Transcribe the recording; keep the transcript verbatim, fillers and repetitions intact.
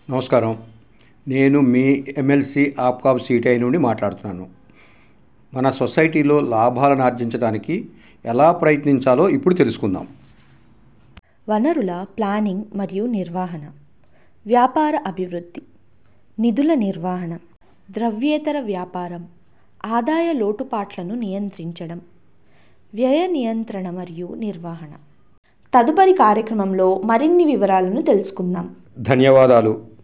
నమస్కారం. నేను మీ MLC APCOB CTI నుండి మాట్లాడుతున్నాను. మన సొసైటీలో లాభాలను ఆర్జించడానికి ఎలా ప్రయత్నించాలో ఇప్పుడు తెలుసుకుందాం. వనరుల ప్లానింగ్ మరియు నిర్వహణ, వ్యాపార అభివృద్ధి, నిధుల నిర్వహణ, ద్రవ్యేతర వ్యాపారం, ఆదాయ లోటుపాట్లను నియంత్రించడం, వ్యయ నియంత్రణ మరియు నిర్వహణ. తదుపరి కార్యక్రమంలో మరిన్ని వివరాలను తెలుసుకుందాం. ధన్యవాదాలు.